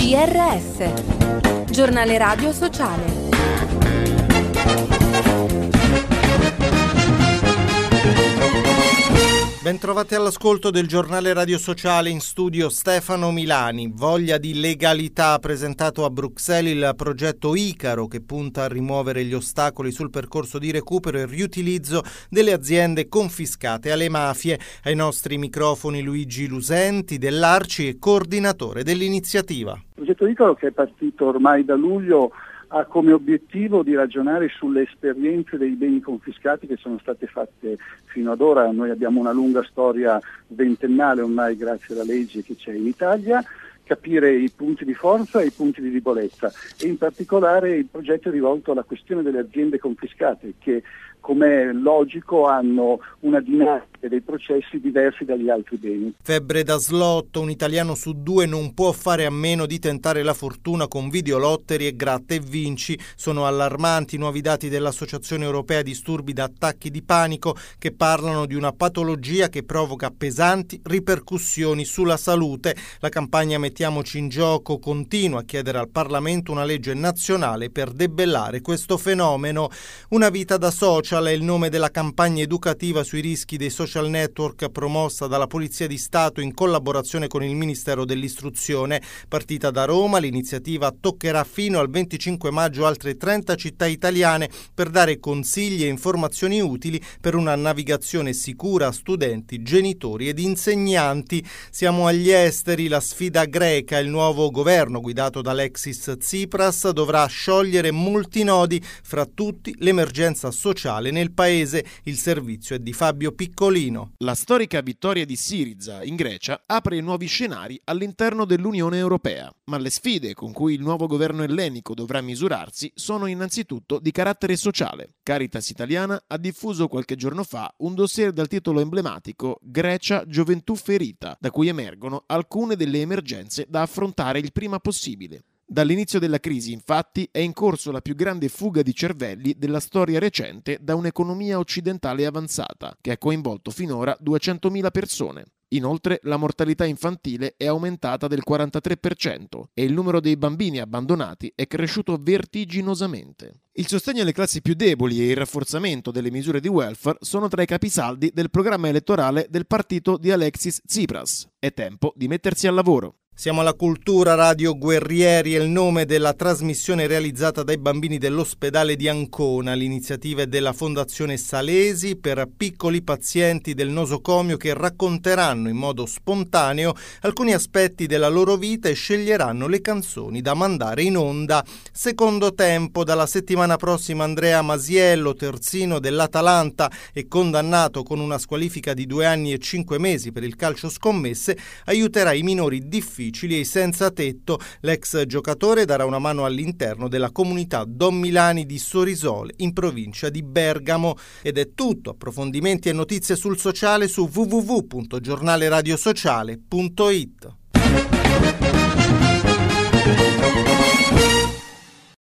GRS, Giornale Radio Sociale. Bentrovati all'ascolto del Giornale Radio Sociale, in studio Stefano Milani. Voglia di legalità ha presentato a Bruxelles il progetto Icaro, che punta a rimuovere gli ostacoli sul percorso di recupero e riutilizzo delle aziende confiscate alle mafie. Ai nostri microfoni Luigi Lusenti dell'Arci e coordinatore dell'iniziativa. Il progetto Icaro, che è partito ormai da luglio, ha come obiettivo di ragionare sulle esperienze dei beni confiscati che sono state fatte fino ad ora. Noi abbiamo una lunga storia ventennale ormai grazie alla legge che c'è in Italia, capire i punti di forza e i punti di debolezza, e in particolare il progetto è rivolto alla questione delle aziende confiscate che, come è logico, hanno una dinamica dei processi diversi dagli altri beni. Febbre da slotto, un italiano su 2 non può fare a meno di tentare la fortuna con videolotteri e gratta e vinci. Sono allarmanti i nuovi dati dell'Associazione Europea Disturbi da Attacchi di Panico, che parlano di una patologia che provoca pesanti ripercussioni sulla salute. La campagna Mettiamoci in gioco continua a chiedere al Parlamento una legge nazionale per debellare questo fenomeno. Una vita da social è il nome della campagna educativa sui rischi dei social network promossa dalla Polizia di Stato in collaborazione con il Ministero dell'Istruzione. Partita da Roma, l'iniziativa toccherà fino al 25 maggio altre 30 città italiane per dare consigli e informazioni utili per una navigazione sicura a studenti, genitori ed insegnanti. Siamo agli esteri, la sfida greca. Il nuovo governo guidato da Alexis Tsipras dovrà sciogliere molti nodi, fra tutti l'emergenza sociale nel paese. Il servizio è di Fabio Piccolino. La storica vittoria di Syriza in Grecia apre nuovi scenari all'interno dell'Unione Europea, ma le sfide con cui il nuovo governo ellenico dovrà misurarsi sono innanzitutto di carattere sociale. Caritas Italiana ha diffuso qualche giorno fa un dossier dal titolo emblematico Grecia, gioventù ferita, da cui emergono alcune delle emergenze da affrontare il prima possibile. Dall'inizio della crisi, infatti, è in corso la più grande fuga di cervelli della storia recente da un'economia occidentale avanzata, che ha coinvolto finora 200.000 persone. Inoltre, la mortalità infantile è aumentata del 43% e il numero dei bambini abbandonati è cresciuto vertiginosamente. Il sostegno alle classi più deboli e il rafforzamento delle misure di welfare sono tra i capisaldi del programma elettorale del partito di Alexis Tsipras. È tempo di mettersi al lavoro. Siamo alla cultura. Radio Guerrieri è il nome della trasmissione realizzata dai bambini dell'ospedale di Ancona. L'iniziativa è della Fondazione Salesi per piccoli pazienti del nosocomio che racconteranno in modo spontaneo alcuni aspetti della loro vita e sceglieranno le canzoni da mandare in onda. Secondo tempo, dalla settimana prossima Andrea Masiello, terzino dell'Atalanta e condannato con una squalifica di 2 anni e 5 mesi per il calcio scommesse, aiuterà i minori difficili e senza tetto. L'ex giocatore darà una mano all'interno della comunità Don Milani di Sorisole, in provincia di Bergamo. Ed è tutto. Approfondimenti e notizie sul sociale su www.giornaleradiosociale.it.